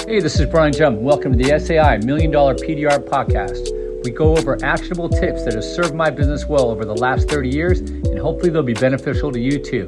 Hey, this is Brian Jump. Welcome to the SAI $1 Million PDR podcast. We go over actionable tips that have served my business well over the last 30 years, and hopefully they'll be beneficial to you too.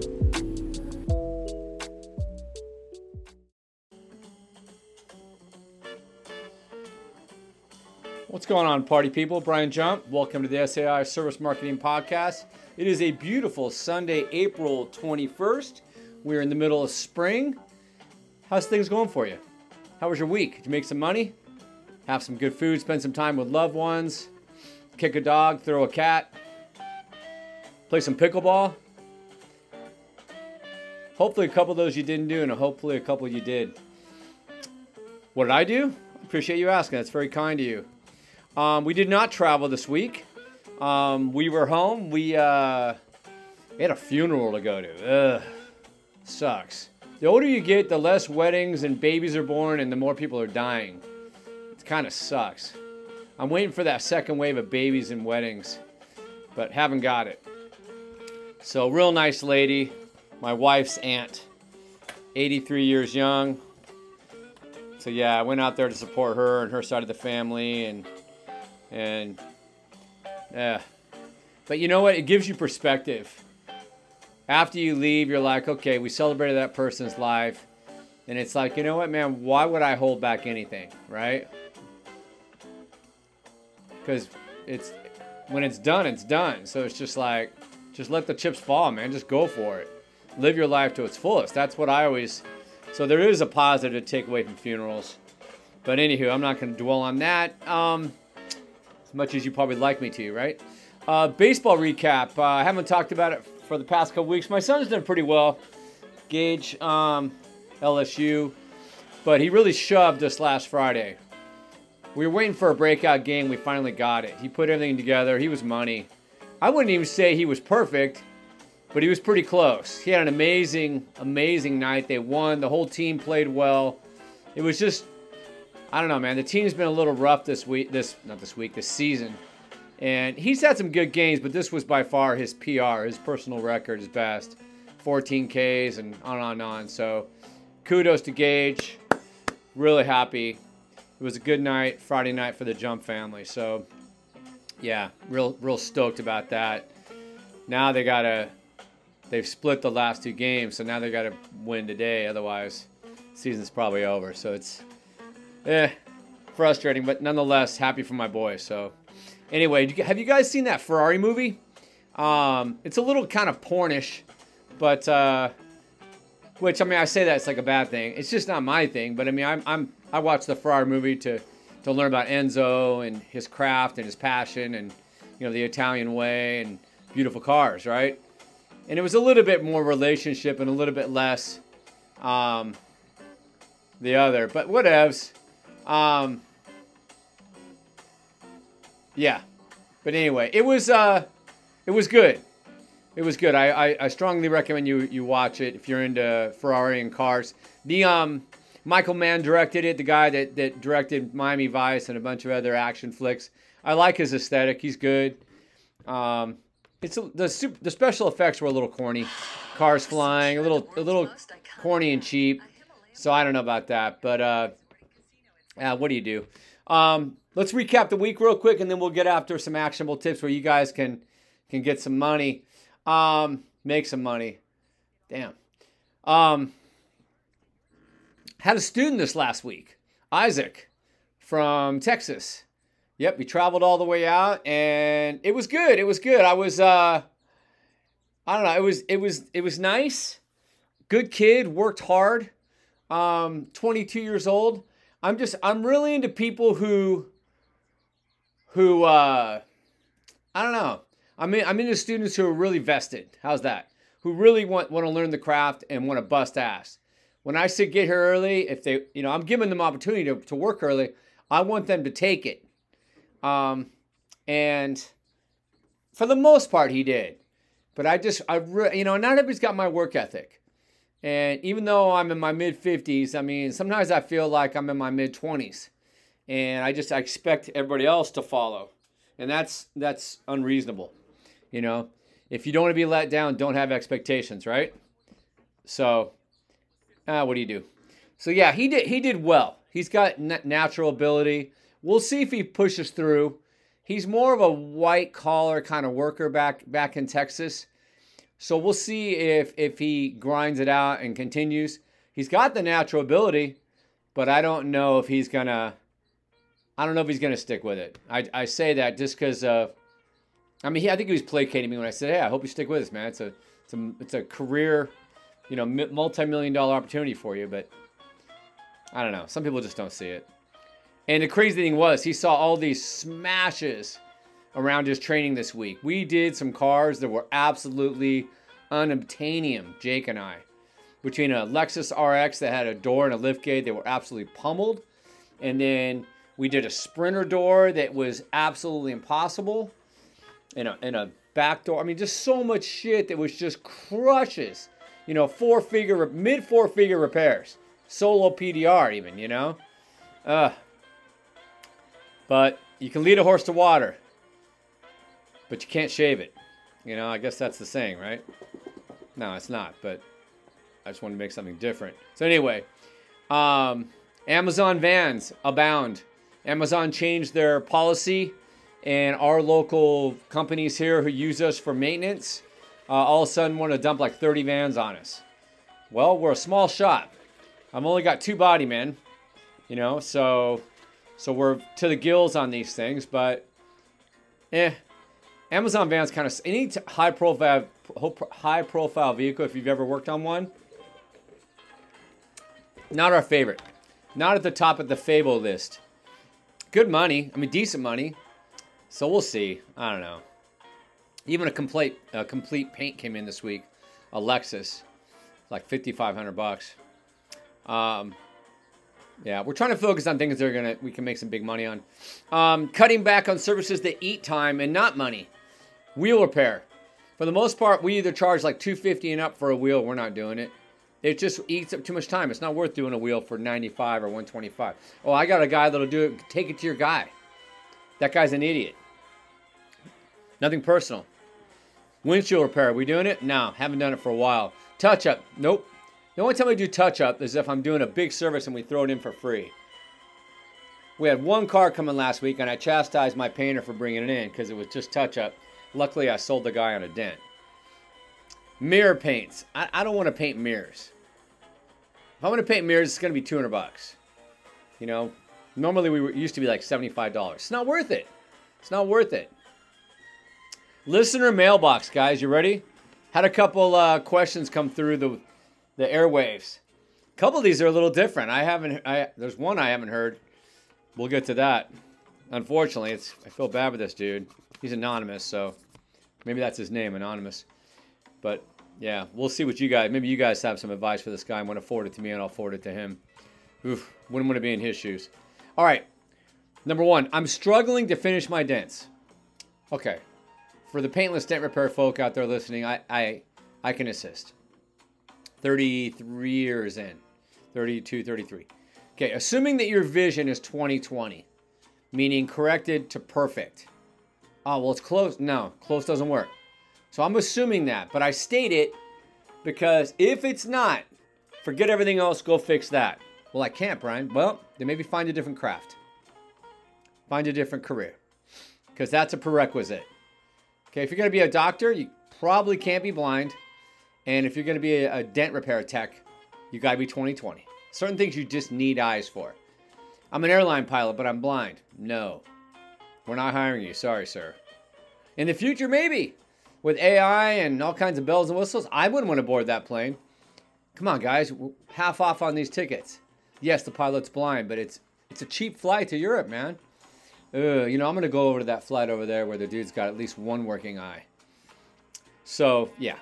What's going on, party people? Brian Jump. Welcome to the SAI Service Marketing Podcast. It is a beautiful Sunday, April 21st. We're in the middle of spring. How's things going for you? How was your week? Did you make some money? Have some good food, spend some time with loved ones, kick a dog, throw a cat, play some pickleball? Hopefully a couple of those you didn't do, and hopefully a couple you did. What did I do? Appreciate you asking. That's very kind of you. We did not travel this week. We were home. We had a funeral to go to. Ugh, sucks. The older you get, the less weddings and babies are born and the more people are dying. It kind of sucks. I'm waiting for that second wave of babies and weddings, but haven't got it. So real nice lady, my wife's aunt, 83 years young. So yeah, I went out there to support her and her side of the family and yeah. But you know what? It gives you perspective. After you leave, you're like, okay, we celebrated that person's life. And it's like, you know what, man, why would I hold back anything, right? Because when it's done, it's done. So it's just like, just let the chips fall, man. Just go for it. Live your life to its fullest. That's what I always... So there is a positive to take away from funerals. But anywho, I'm not going to dwell on that as much as you probably like me to, right? Baseball recap. I haven't talked about it for the past couple weeks. My son's done pretty well. Gage, LSU. But he really shoved us last Friday. We were waiting for a breakout game. We finally got it. He put everything together. He was money. I wouldn't even say he was perfect, but he was pretty close. He had an amazing, amazing night. They won. The whole team played well. It was just, I don't know, man. The team's been a little rough this season. And he's had some good games, but this was by far his PR, his personal record, his best. 14 Ks and on and on. So kudos to Gage. Really happy. It was a good night, Friday night for the Jump family. So yeah, real stoked about that. Now they've split the last two games, so now they got to win today. Otherwise, season's probably over. So it's frustrating, but nonetheless, happy for my boys. So anyway, have you guys seen that Ferrari movie? It's a little kind of pornish, but which, I mean, I say that it's like a bad thing. It's just not my thing. But I mean, I watched the Ferrari movie to learn about Enzo and his craft and his passion and, you know, the Italian way and beautiful cars, right? And it was a little bit more relationship and a little bit less the other. But whatevs. Yeah. But anyway, it was good. It was good. I strongly recommend you watch it if you're into Ferrari and cars. The Michael Mann directed it, the guy that directed Miami Vice and a bunch of other action flicks. I like his aesthetic. He's good. The special effects were a little corny. Cars flying, a little corny and cheap. So I don't know about that, but what do you do? Let's recap the week real quick, and then we'll get after some actionable tips where you guys can get some money, make some money. Damn. Had a student this last week, Isaac from Texas. Yep, he traveled all the way out, and it was good. It was good. I was, I don't know. It was nice. Good kid, worked hard. 22 years old. I'm really into people who I don't know. I'm into students who are really vested. How's that? Who really want to learn the craft and want to bust ass. When I say get here early, if they, you know, I'm giving them opportunity to work early. I want them to take it. And for the most part, he did. But not everybody's got my work ethic. And even though I'm in my mid-50s, I mean, sometimes I feel like I'm in my mid-20s. And I expect everybody else to follow. And that's unreasonable. You know, if you don't want to be let down, don't have expectations, right? So, what do you do? So yeah, he did well. He's got natural ability. We'll see if he pushes through. He's more of a white collar kind of worker back in Texas. So we'll see if he grinds it out and continues. He's got the natural ability, but I don't know if he's gonna stick with it. I say that just because I think he was placating me when I said, "Hey, I hope you stick with us, man. It's a career, multi-million-dollar opportunity for you." But I don't know. Some people just don't see it. And the crazy thing was, he saw all these smashes around his training this week. We did some cars that were absolutely unobtainium, Jake and I. Between a Lexus RX that had a door and a liftgate, they were absolutely pummeled. And then we did a Sprinter door that was absolutely impossible. And a back door. I mean, just so much shit that was just crushes. Mid 4-figure repairs. Solo PDR even, But you can lead a horse to water, but you can't shave it. I guess that's the saying, right? No, it's not, but I just wanted to make something different. So anyway, Amazon vans abound. Amazon changed their policy, and our local companies here who use us for maintenance all of a sudden want to dump like 30 vans on us. Well, we're a small shop. I've only got 2 body men, so we're to the gills on these things, but Amazon vans kind of any high profile vehicle, if you've ever worked on one, not our favorite. Not at the top of the Fable list. Good money. Decent money. So we'll see. I don't know. Even a complete paint came in this week. A Lexus. Like $5,500. Yeah, we're trying to focus on things that we can make some big money on. Cutting back on services that eat time and not money. Wheel repair. For the most part, we either charge like $250 and up for a wheel. We're not doing it. It just eats up too much time. It's not worth doing a wheel for $95 or $125. Oh, I got a guy that'll do it. Take it to your guy. That guy's an idiot. Nothing personal. Windshield repair. Are we doing it? No, haven't done it for a while. Touch up. Nope. The only time we do touch up is if I'm doing a big service and we throw it in for free. We had one car come in last week and I chastised my painter for bringing it in because it was just touch up. Luckily, I sold the guy on a dent. Mirror paints. I don't want to paint mirrors. If I'm going to paint mirrors, it's going to be $200. Normally we used to be like $75. It's not worth it. It's not worth it. Listener mailbox, guys. You ready? Had a couple questions come through the airwaves. A couple of these are a little different. There's one I haven't heard. We'll get to that. Unfortunately, I feel bad with this dude. He's anonymous, so maybe that's his name, Anonymous. But yeah, we'll see what maybe you guys have some advice for this guy and want to forward it to me and I'll forward it to him. Oof, wouldn't want to be in his shoes. All right, number 1, I'm struggling to finish my dents. Okay, for the paintless dent repair folk out there listening, I can assist. 33 years in, 32, 33. Okay, assuming that your vision is 20/20, meaning corrected to perfect. Oh, well, it's close. No, close doesn't work. So I'm assuming that, but I state it because if it's not, forget everything else, go fix that. Well, I can't, Brian. Well, then maybe find a different craft. Find a different career because that's a prerequisite. Okay, if you're going to be a doctor, you probably can't be blind. And if you're going to be a dent repair tech, you got to be 20/20. Certain things you just need eyes for. I'm an airline pilot, but I'm blind. No, we're not hiring you. Sorry, sir. In the future, maybe. With AI and all kinds of bells and whistles, I wouldn't want to board that plane. Come on, guys. Half off on these tickets. Yes, the pilot's blind, but it's a cheap flight to Europe, man. I'm going to go over to that flight over there where the dude's got at least one working eye. So, yeah.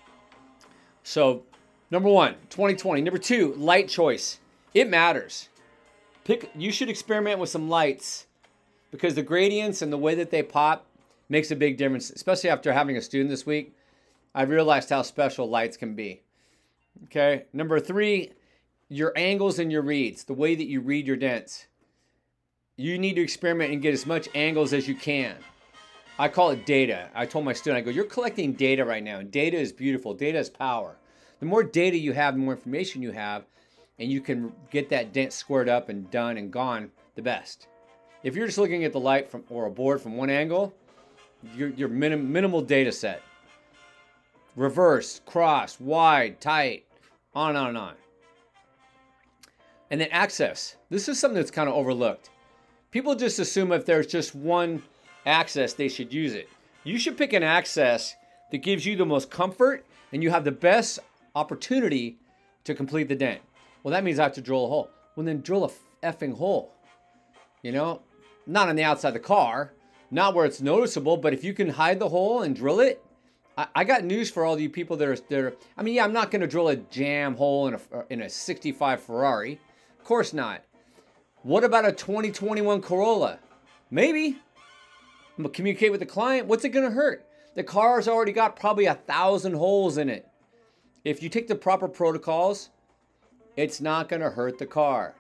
So, number 1, 20/20. Number 2, light choice. It matters. You should experiment with some lights because the gradients and the way that they pop makes a big difference, especially after having a student this week. I realized how special lights can be. Okay. Number 3, your angles and your reads, the way that you read your dents. You need to experiment and get as much angles as you can. I call it data. I told my student, I go, you're collecting data right now. And data is beautiful. Data is power. The more data you have, the more information you have. and you can get that dent squared up and done and gone, the best. If you're just looking at the light or a board from one angle, your minimal data set. Reverse, cross, wide, tight, on and on and on. And then access. This is something that's kind of overlooked. People just assume if there's just one access, they should use it. You should pick an access that gives you the most comfort and you have the best opportunity to complete the dent. Well, that means I have to drill a hole. Well, then drill a effing hole. You know, not on the outside of the car, not where it's noticeable, but if you can hide the hole and drill it, I got news for all you people that are. I mean, yeah, I'm not going to drill a jam hole in a 65 Ferrari. Of course not. What about a 2021 Corolla? Maybe. I'm going to communicate with the client. What's it going to hurt? The car's already got probably 1,000 holes in it. If you take the proper protocols, it's not going to hurt the car.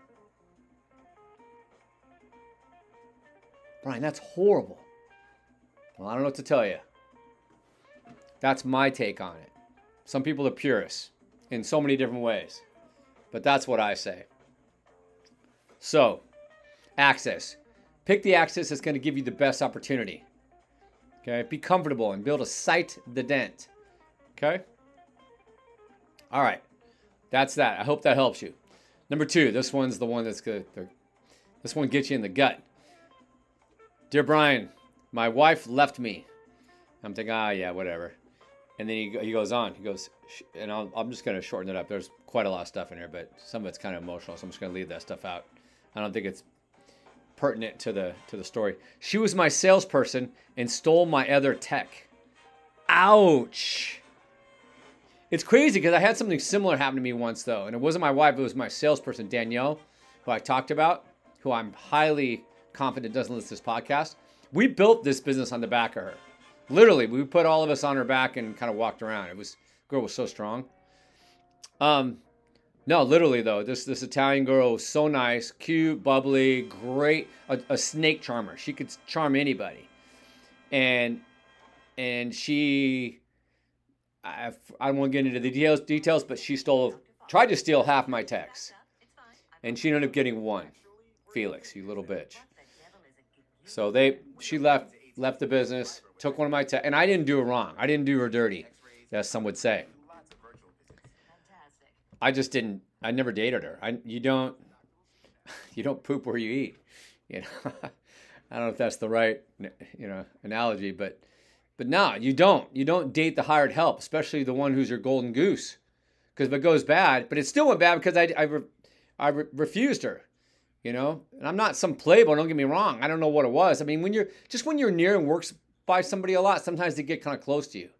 Brian, that's horrible. Well, I don't know what to tell you. That's my take on it. Some people are purists in so many different ways, but that's what I say. So, access. Pick the access that's going to give you the best opportunity. Okay? Be comfortable and be able to sight the dent. Okay? All right. That's that. I hope that helps you. Number 2, this one's the one that's good. This one gets you in the gut. Dear Brian, my wife left me. I'm thinking, yeah, whatever. And then he goes on. He goes, and I'm just going to shorten it up. There's quite a lot of stuff in here, but some of it's kind of emotional, so I'm just going to leave that stuff out. I don't think it's pertinent to the story. She was my salesperson and stole my other tech. Ouch. It's crazy because I had something similar happen to me once, though. And it wasn't my wife. It was my salesperson, Danielle, who I talked about, who I'm highly confident doesn't listen to this podcast. We built this business on the back of her. Literally, we put all of us on her back and kind of walked around. Girl was so strong. No, literally though, this Italian girl was so nice, cute, bubbly, great, a snake charmer. She could charm anybody. And she, I don't want to get into the details, but she tried to steal half my techs. And she ended up getting one. Felix, you little bitch. So she left the business, took one of my techs, and I didn't do her wrong. I didn't do her dirty, as some would say. I never dated her. You don't poop where you eat. You know, I don't know if that's the right, analogy, but no, you don't. You don't date the hired help, especially the one who's your golden goose. Because if it goes bad, but it still went bad because I refused her. You know, and I'm not some playboy. Don't get me wrong. I don't know what it was. I mean, when you're near and works by somebody a lot, sometimes they get kind of close to you.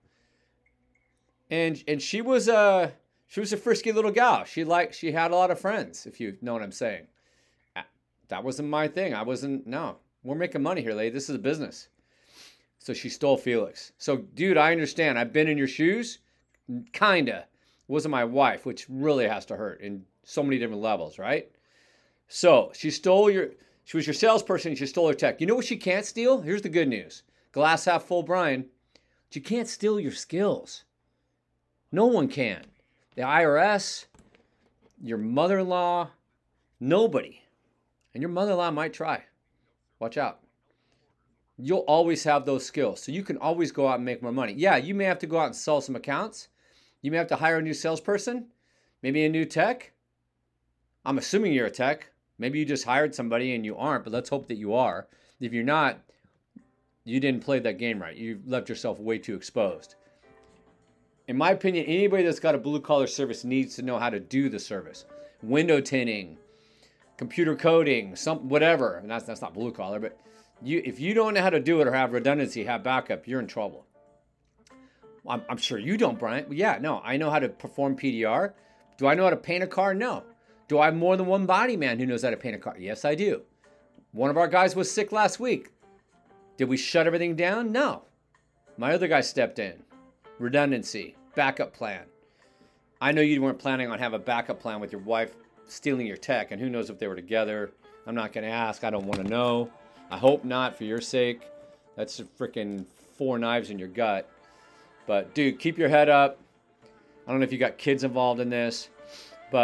And she was a frisky little gal. She had a lot of friends, if you know what I'm saying. That wasn't my thing. No. We're making money here, lady. This is a business. So she stole Felix. So, dude, I understand. I've been in your shoes. Kinda. It wasn't my wife, which really has to hurt in so many different levels, right? So she was your salesperson. She stole her tech. You know what she can't steal? Here's the good news. Glass half full, Brian. She can't steal your skills. No one can. The IRS, your mother-in-law, nobody. And your mother-in-law might try. Watch out. You'll always have those skills. So you can always go out and make more money. Yeah, you may have to go out and sell some accounts. You may have to hire a new salesperson. Maybe a new tech. I'm assuming you're a tech. Maybe you just hired somebody and you aren't, but let's hope that you are. If you're not, you didn't play that game right. You left yourself way too exposed. In my opinion, anybody that's got a blue-collar service needs to know how to do the service. Window tinting, computer coding, whatever. And that's not blue-collar, but if you don't know how to do it or have redundancy, have backup, you're in trouble. I'm sure you don't, Brian. Yeah, no, I know how to perform PDR. Do I know how to paint a car? No. Do I have more than one body man who knows how to paint a car? Yes, I do. One of our guys was sick last week. Did we shut everything down? No. My other guy stepped in. Redundancy, backup plan. I know you weren't planning on having a backup plan with your wife stealing your tech, and who knows if they were together. I'm not going to ask. I don't want to know. I hope not, for your sake. That's a freaking 4 knives in your gut. But, dude, keep your head up. I don't know if you got kids involved in this, but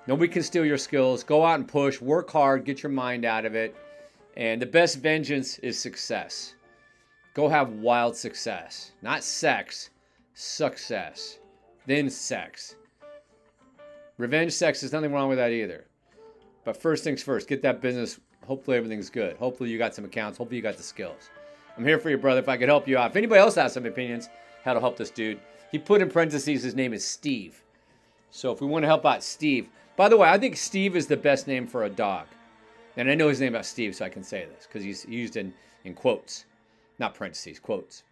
Nobody can steal your skills. Go out and push, work hard, get your mind out of it. And the best vengeance is success. Go have wild success. Not sex, success. Then sex. Revenge sex, there's nothing wrong with that either. But first things first, get that business. Hopefully everything's good. Hopefully you got some accounts. Hopefully you got the skills. I'm here for you, brother, if I could help you out. If anybody else has some opinions how to help this dude, he put in parentheses his name is Steve. So if we want to help out Steve. By the way, I think Steve is the best name for a dog. And I know his name about Steve, so I can say this because he's used in quotes. Not parentheses, quotes.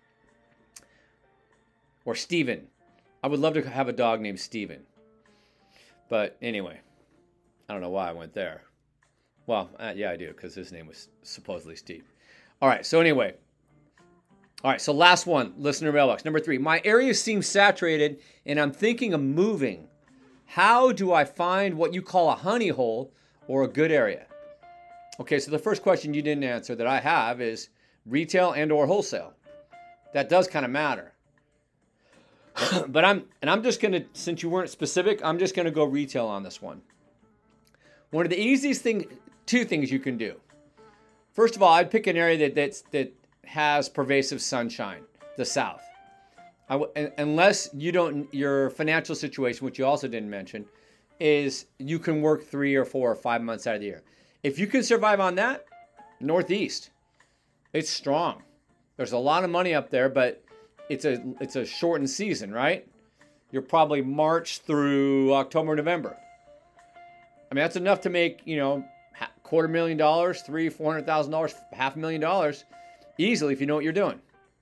Or Steven. I would love to have a dog named Steven. But anyway, I don't know why I went there. Well, yeah, I do, because his name was supposedly Steve. All right, so anyway. All right, so last one, listener mailbox. Number 3, my area seems saturated, and I'm thinking of moving. How do I find what you call a honey hole or a good area? Okay, so the first question you didn't answer that I have is retail and or wholesale. That does kind of matter. But I'm just going to, since you weren't specific, I'm just going to go retail on this one. One of the easiest two things you can do. First of all, I'd pick an area that has pervasive sunshine, the South. Unless your financial situation, which you also didn't mention, is you can work 3 or 4 or 5 months out of the year. If you can survive on that, Northeast, it's strong. There's a lot of money up there, but it's a shortened season, right? You're probably March through October, November. I mean, that's enough to make, $250,000, $300,000, $400,000, $500,000 easily if you know what you're doing.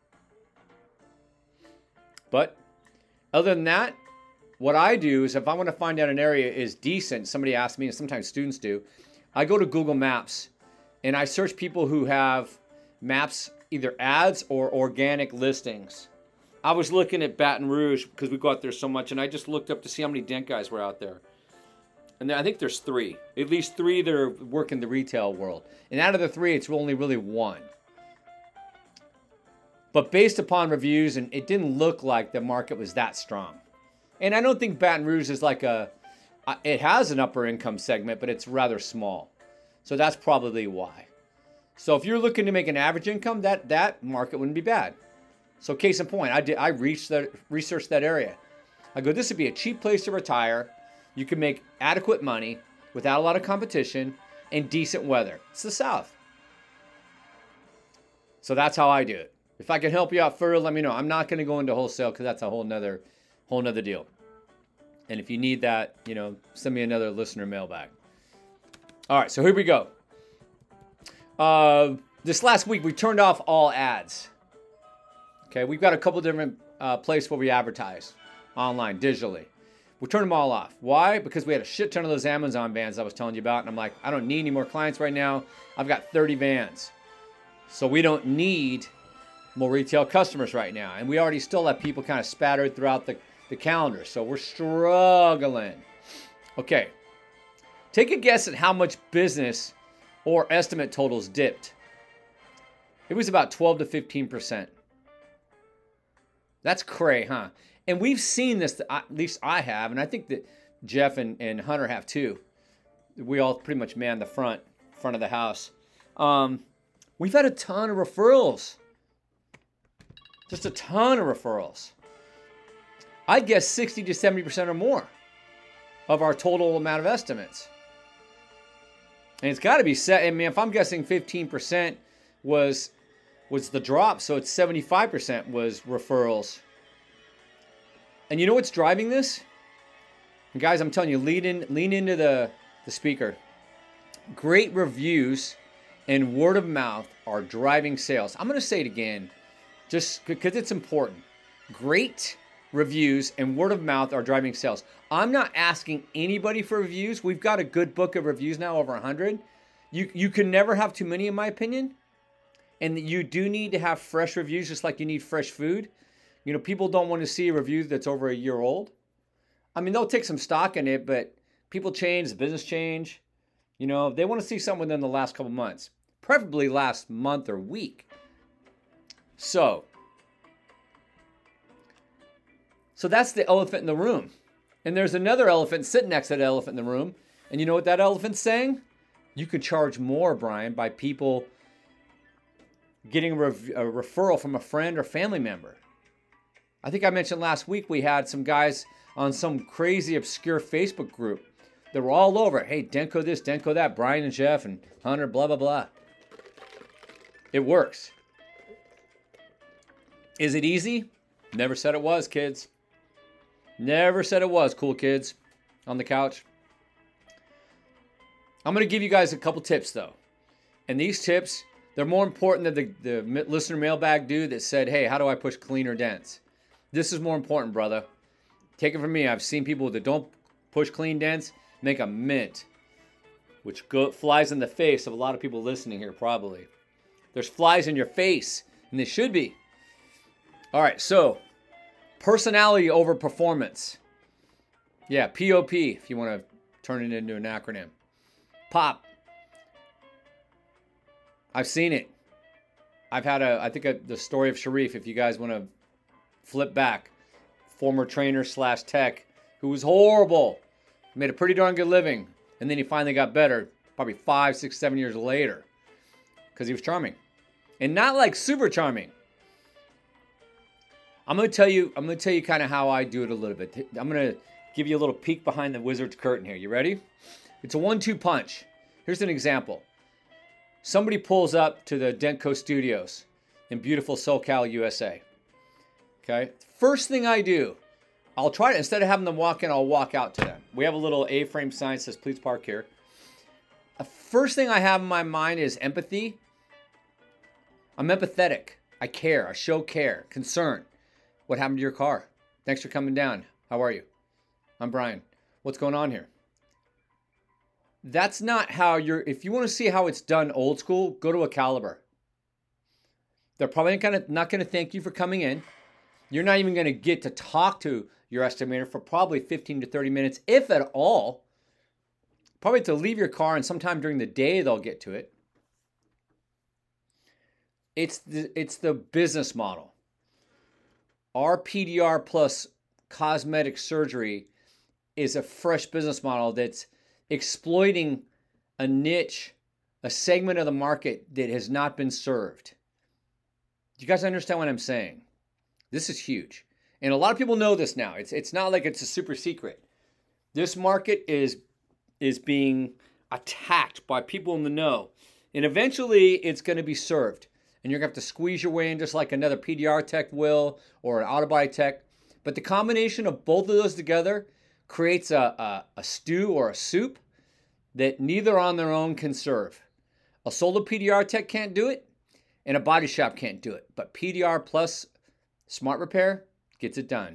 But other than that, what I do is if I want to find out an area is decent, somebody asks me, and sometimes students do, I go to Google Maps and I search people who have maps, either ads or organic listings. I was looking at Baton Rouge because we go out there so much, and I just looked up to see how many dent guys were out there. And I think there's 3, at least 3 that are working the retail world. And out of the 3, it's only really 1. But based upon reviews, and it didn't look like the market was that strong. And I don't think Baton Rouge is it has an upper income segment, but it's rather small. So that's probably why. So if you're looking to make an average income, that market wouldn't be bad. So case in point, I researched that area. I go, this would be a cheap place to retire. You can make adequate money without a lot of competition and decent weather. It's the South. So that's how I do it. If I can help you out further, let me know. I'm not going to go into wholesale because that's a whole nother deal. And if you need that, send me another listener mailbag. All right, so here we go. This last week, we turned off all ads. Okay, we've got a couple different places where we advertise online, digitally. We turned them all off. Why? Because we had a shit ton of those Amazon vans I was telling you about. And I'm like, I don't need any more clients right now. I've got 30 vans. So we don't need more retail customers right now. And we already still have people kind of spattered throughout the calendar. So we're struggling. Okay. Take a guess at how much business or estimate totals dipped. It was about 12 to 15%. That's cray, huh? And we've seen this, at least I have, and I think that Jeff and Hunter have too. We all pretty much man the front of the house. We've had a ton of referrals. Just a ton of referrals. I guess 60 to 70% or more of our total amount of estimates. And it's got to be set. I mean, if I'm guessing 15% was the drop, so it's 75% was referrals. And you know what's driving this? And guys, I'm telling you, lean into the speaker. Great reviews and word of mouth are driving sales. I'm going to say it again, just because it's important. Great reviews and word of mouth are driving sales. I'm not asking anybody for reviews. We've got a good book of reviews now, over 100. You can never have too many, in my opinion. And you do need to have fresh reviews, just like you need fresh food. People don't want to see a review that's over a year old. I mean, they'll take some stock in it, but people change, the business change. They want to see something within the last couple months, preferably last month or week. So that's the elephant in the room. And there's another elephant sitting next to that elephant in the room. And you know what that elephant's saying? You could charge more, Brian, by people getting a referral from a friend or family member. I think I mentioned last week we had some guys on some crazy obscure Facebook group that were all over. Hey, Denko this, Denko that, Brian and Jeff and Hunter, blah, blah, blah. It works. Is it easy? Never said it was, kids. Never said it was, cool kids on the couch. I'm going to give you guys a couple tips, though. And these tips, they're more important than the listener mailbag dude that said, hey, how do I push cleaner dents? This is more important, brother. Take it from me. I've seen people that don't push clean dents make a mint, which flies in the face of a lot of people listening here, probably. There's flies in your face, and they should be. All right, so personality over performance. Yeah, POP, if you want to turn it into an acronym. POP. I've seen it. I've had the story of Sharif, if you guys want to flip back. Former trainer / tech who was horrible. Made a pretty darn good living. And then he finally got better, probably 5, 6, 7 years later. Because he was charming. And not like super charming. I'm going to tell you kind of how I do it a little bit. I'm going to give you a little peek behind the wizard's curtain here. You ready? It's a 1-2 punch. Here's an example. Somebody pulls up to the Denko Studios in beautiful SoCal, USA. Okay? First thing I do, I'll try to, instead of having them walk in, I'll walk out to them. We have a little A-frame sign that says, please park here. The first thing I have in my mind is empathy. I'm empathetic. I care. I show care, concern. What happened to your car? Thanks for coming down. How are you? I'm Brian. What's going on here? That's not how if you want to see how it's done old school, go to a Caliber. They're probably not going to thank you for coming in. You're not even going to get to talk to your estimator for probably 15 to 30 minutes, if at all. Probably to leave your car, and sometime during the day they'll get to it. It's the business model. Our PDR plus cosmetic surgery is a fresh business model that's exploiting a niche, a segment of the market that has not been served. Do you guys understand what I'm saying? This is huge. And a lot of people know this now. It's not like it's a super secret. This market is being attacked by people in the know. And eventually it's going to be served. And you're going to have to squeeze your way in just like another PDR tech will or an auto body tech. But the combination of both of those together creates a stew or a soup that neither on their own can serve. A solo PDR tech can't do it, and a body shop can't do it. But PDR plus smart repair gets it done.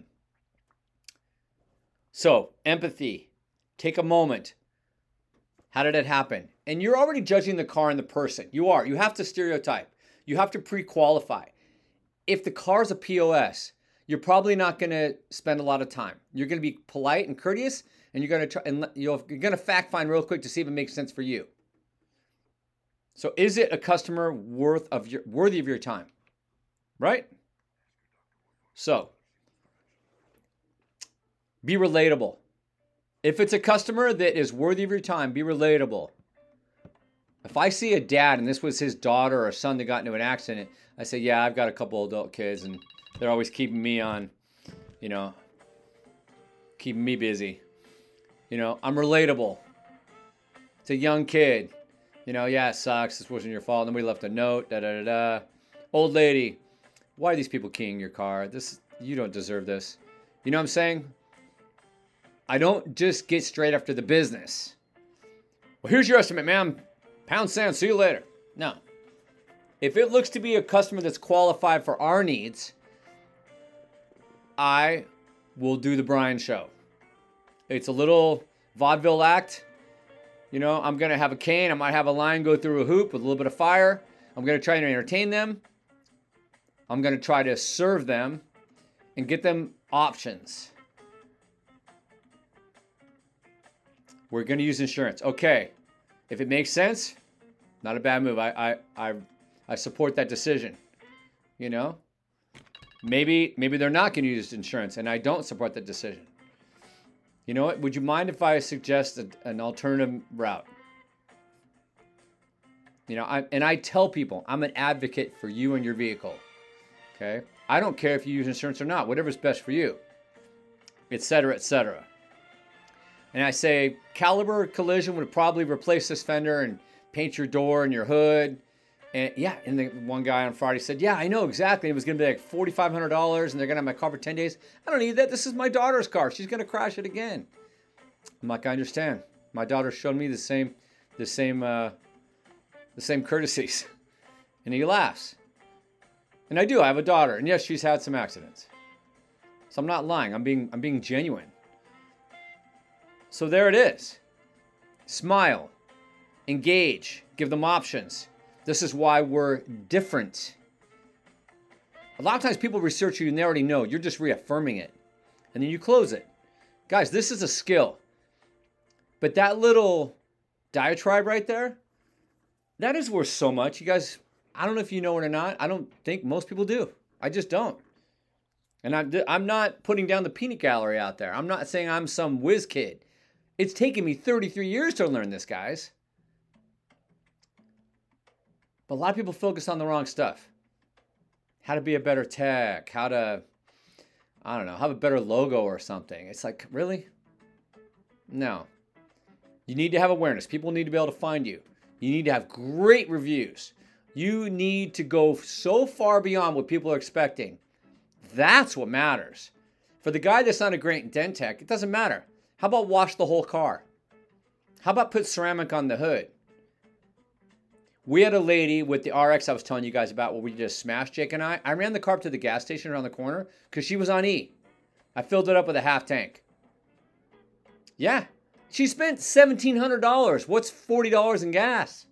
So, empathy. Take a moment. How did it happen? And you're already judging the car and the person. You are. You have to stereotype. You have to pre-qualify. If the car's a POS, you're probably not going to spend a lot of time. You're going to be polite and courteous, and you're going to try, and you're going to fact find real quick to see if it makes sense for you. So, is it a customer worthy of your time? Right? So, be relatable. If it's a customer that is worthy of your time, be relatable. If I see a dad and this was his daughter or son that got into an accident, I say, yeah, I've got a couple adult kids and they're always keeping me on, keeping me busy. I'm relatable. It's a young kid. Yeah, it sucks. This wasn't your fault. Nobody left a note. Old lady, why are these people keying your car? You don't deserve this. You know what I'm saying? I don't just get straight after the business. Well, here's your estimate, ma'am. Pound sand, see you later. No. If it looks to be a customer that's qualified for our needs, I will do the Brian Show. It's a little vaudeville act. I'm going to have a cane. I might have a line go through a hoop with a little bit of fire. I'm going to try to entertain them. I'm going to try to serve them and get them options. We're going to use insurance. Okay. If it makes sense, not a bad move. I support that decision. Maybe they're not going to use insurance, and I don't support that decision. You know what? Would you mind if I suggest an alternative route? You know, I tell people I'm an advocate for you and your vehicle. Okay? I don't care if you use insurance or not, whatever's best for you, etc., etc. And I say Caliber Collision would probably replace this fender and paint your door and your hood. And yeah, and the one guy on Friday said, yeah, I know exactly. It was going to be like $4,500 and they're going to have my car for 10 days. I don't need that. This is my daughter's car. She's going to crash it again. I'm like, I understand. My daughter showed me the same courtesies. And he laughs. And I do. I have a daughter. And yes, she's had some accidents. So I'm not lying. I'm being genuine. So there it is. Smile. Engage. Give them options. This is why we're different. A lot of times people research you and they already know. You're just reaffirming it. And then you close it. Guys, this is a skill. But that little diatribe right there, that is worth so much. You guys, I don't know if you know it or not. I don't think most people do. I just don't. And I'm not putting down the peanut gallery out there. I'm not saying I'm some whiz kid. It's taken me 33 years to learn this, guys. But a lot of people focus on the wrong stuff. How to be a better tech, how to, I don't know, have a better logo or something. It's like, really? No. You need to have awareness. People need to be able to find you. You need to have great reviews. You need to go so far beyond what people are expecting. That's what matters. For the guy that's not a great dent tech, it doesn't matter. How about wash the whole car? How about put ceramic on the hood? We had a lady with the RX I was telling you guys about where we just smashed, Jake and I. I ran the car up to the gas station around the corner because she was on E. I filled it up with a half tank. Yeah. She spent $1,700. What's $40 in gas?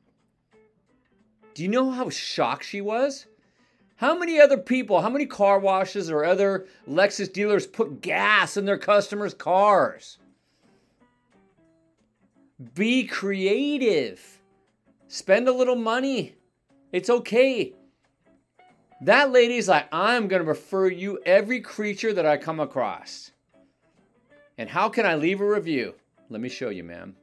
Do you know how shocked she was? How many other people, how many car washes or other Lexus dealers put gas in their customers' cars? Be creative. Spend a little money. It's okay. That lady's like, I'm going to refer you every creature that I come across. And how can I leave a review? Let me show you, ma'am.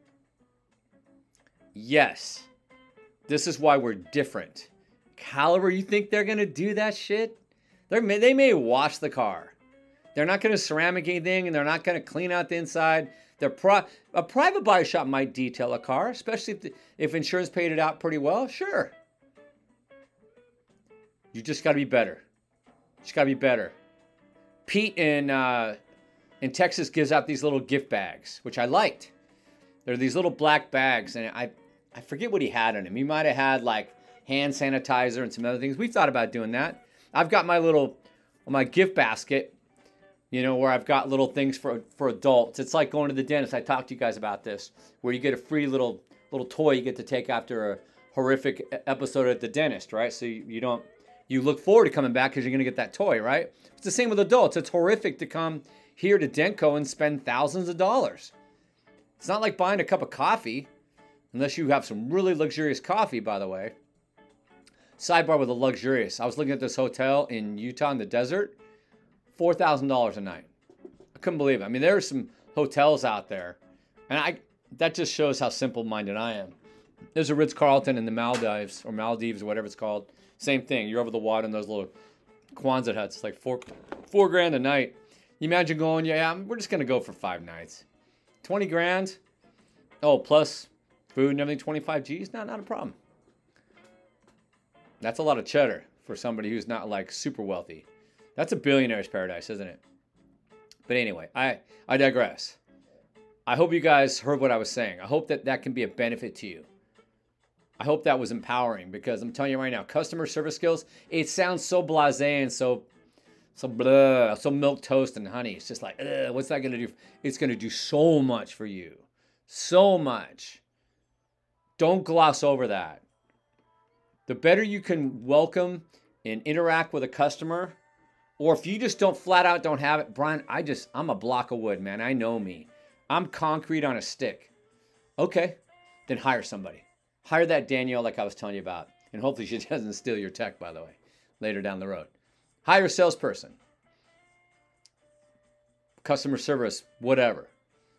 Yes. This is why we're different. Caliber, you think they're going to do that shit? They may wash the car. They're not going to ceramic anything, and they're not going to clean out the inside. A private body shop might detail a car, especially if insurance paid it out pretty well. Sure. You just got to be better. Just got to be better. Pete in Texas gives out these little gift bags, which I liked. They're these little black bags, and I forget what he had in them. He might have had like hand sanitizer and some other things. We've thought about doing that. I've got my gift basket, you know, where I've got little things for adults. It's like going to the dentist. I talked to you guys about this, where you get a free little toy you get to take after a horrific episode at the dentist, right? So you look forward to coming back because you're going to get that toy, right? It's the same with adults. It's horrific to come here to Dentco and spend thousands of dollars. It's not like buying a cup of coffee, unless you have some really luxurious coffee, by the way. Sidebar with the luxurious. I was looking at this hotel in Utah in the desert. $4,000 a night. I couldn't believe it. I mean, there are some hotels out there, and that just shows how simple-minded I am. There's a Ritz-Carlton in the Maldives, or whatever it's called. Same thing. You're over the water in those little Quonset huts. It's like four grand a night. You imagine going, we're just going to go for 5 nights. 20 grand. Oh, plus food and everything, 25 G's? No, not a problem. That's a lot of cheddar for somebody who's not like super wealthy. That's a billionaire's paradise, isn't it? But anyway, I digress. I hope you guys heard what I was saying. I hope that can be a benefit to you. I hope that was empowering, because I'm telling you right now, customer service skills, it sounds so blasé and so blah, so milk toast and honey. It's just like, what's that going to do? It's going to do so much for you. So much. Don't gloss over that. The better you can welcome and interact with a customer, or if you just don't have it, Brian, I'm a block of wood, man. I know me. I'm concrete on a stick. Okay, then hire somebody. Hire that Danielle like I was telling you about. And hopefully she doesn't steal your tech, by the way, later down the road. Hire a salesperson. Customer service, whatever.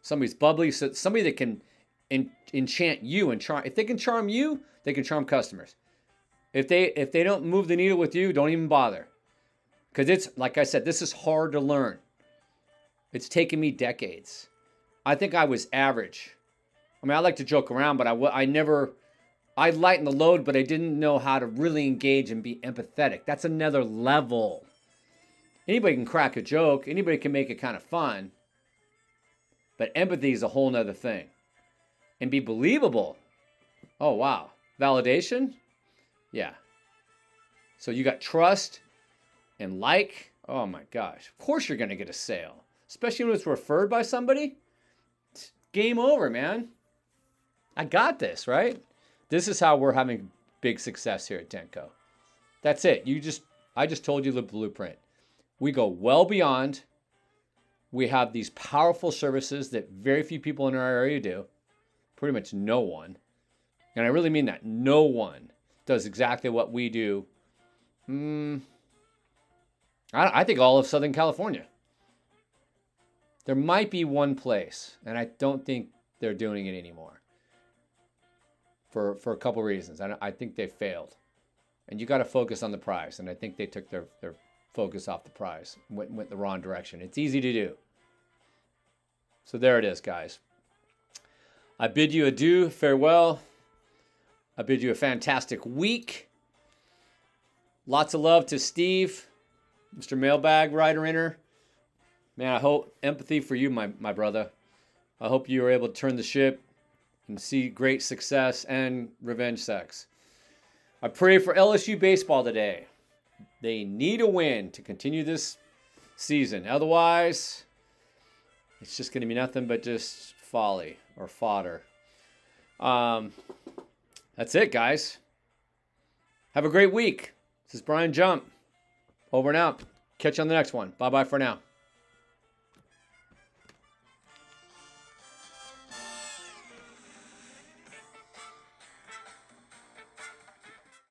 Somebody's bubbly, so somebody that can enchant you and charm. If they can charm you, they can charm customers. If they don't move the needle with you, don't even bother. Because it's, like I said, this is hard to learn. It's taken me decades. I think I was average. I mean, I like to joke around, but I lightened the load, but I didn't know how to really engage and be empathetic. That's another level. Anybody can crack a joke. Anybody can make it kind of fun. But empathy is a whole nother thing. And be believable. Oh, wow. Validation? Yeah. So you got trust and like. Oh, my gosh. Of course you're going to get a sale. Especially when it's referred by somebody. It's game over, man. I got this, right? This is how we're having big success here at Denko. That's it. I just told you the blueprint. We go well beyond. We have these powerful services that very few people in our area do. Pretty much no one. And I really mean that. No one does exactly what we do. I think all of Southern California. There might be one place, and I don't think they're doing it anymore. For a couple reasons. I think they failed. And you got to focus on the prize. And I think they took their focus off the prize. Went the wrong direction. It's easy to do. So there it is, guys. I bid you adieu, farewell. I bid you a fantastic week. Lots of love to Steve, Mr. Mailbag Writer-Inner. Man, I hope empathy for you, my brother. I hope you were able to turn the ship and see great success and revenge sex. I pray for LSU baseball today. They need a win to continue this season. Otherwise, it's just going to be nothing but just folly or fodder. That's it, guys. Have a great week. This is Brian Jump. Over and out. Catch you on the next one. Bye-bye for now.